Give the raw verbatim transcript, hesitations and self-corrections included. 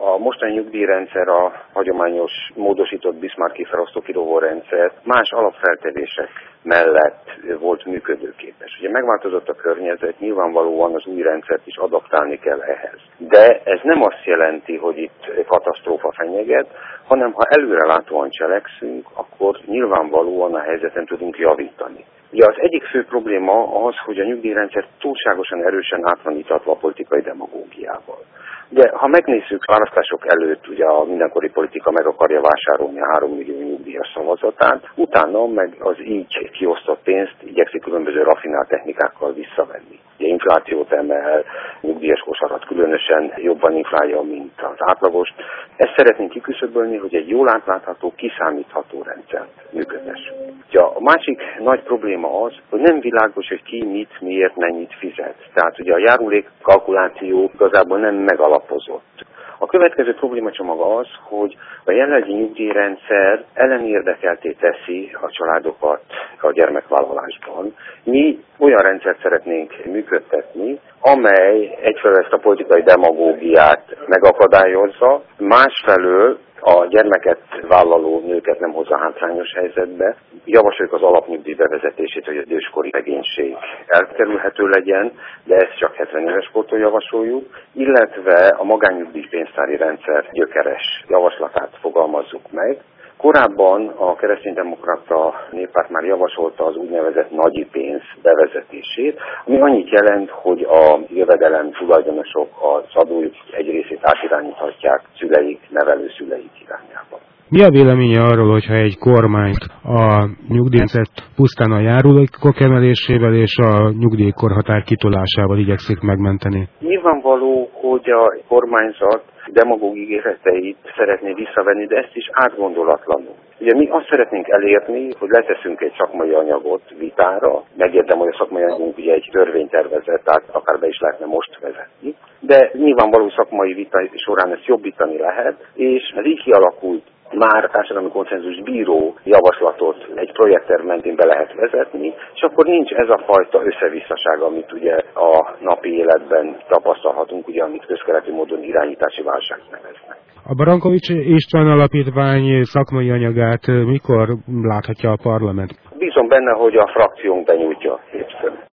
A mostani nyugdíjrendszer, a hagyományos módosított Bismarcki felosztókirúgó rendszer más alapfeltevések mellett volt működőképes. Ugye megváltozott a környezet, nyilvánvalóan az új rendszert is adaptálni kell ehhez. De ez nem azt jelenti, hogy itt katasztrófa fenyeget, hanem ha előrelátóan cselekszünk, akkor nyilvánvalóan a helyzeten tudunk javítani. Ugye az egyik fő probléma az, hogy a nyugdíjrendszer túlságosan erősen át van itatva a politikai demagógiával. Ugye, ha megnézzük választások előtt, ugye a mindenkori politika meg akarja vásárolni a három millió nyugdíjas szavazatát, utána meg az így kiosztott pénzt igyekszik különböző raffinált technikákkal visszavenni. Ugye inflációt emel, nyugdíjas kosarat különösen jobban inflálja, mint az átlagost. Ezt szeretnénk kiküszöbölni, hogy egy jól átlátható, kiszámítható rendszert működtessünk. Ugye a másik nagy probléma az, hogy nem világos, hogy ki mit, miért, mennyit fizet. Tehát ugye a járulék kalkuláció igazából nem megalapozott. A következő problémacsomag az, hogy a jelenlegi nyugdíjrendszer ellenérdekelté teszi a családokat a gyermekvállalásban. Mi olyan rendszert szeretnénk működtetni, amely egyfelől ezt a politikai demagógiát megakadályozza, másfelől a gyermeket vállaló nőket nem hozza hátrányos helyzetbe. Javasoljuk az alapnyugdíj bevezetését, hogy a időskori szegénység elkerülhető legyen, de ezt csak hetven éves kortól javasoljuk, illetve a magánnyugdíjpénztári rendszer gyökeres javaslatát fogalmazzuk meg. Korábban a kereszténydemokrata néppárt már javasolta az úgynevezett nagyi pénz bevezetését, ami annyit jelent, hogy a jövedelem tulajdonosok az adójuk egy részét átirányíthatják szüleik, nevelőszüleik irányába. Mi a véleménye arról, hogyha egy kormányt a nyugdíjrendszert pusztán a járulékok emelésével és a nyugdíjkorhatár kitolásával igyekszik megmenteni? Nyilvánvaló, hogy a kormányzat demagóg ígéreteit szeretné visszavenni, de ezt is átgondolatlanul. Ugye mi azt szeretnénk elérni, hogy leteszünk egy szakmai anyagot vitára, megérdem, hogy a szakmai anyagunk ugye egy törvénytervezet, tehát akár be is lehetne most vezetni, de nyilvánvaló szakmai vita során ezt jobbítani lehet, és ez így kialakult, már társadalmi konszenzus bíró javaslatot egy projektterv mentén be lehet vezetni, és akkor nincs ez a fajta összevisszaság, amit ugye a napi életben tapasztalhatunk, ugye amit közkeleti módon irányítási válság neveznek. A Brankovics István Alapítvány szakmai anyagát mikor láthatja a parlament? Bízom benne, hogy a frakciónk benyújtja hétfőn.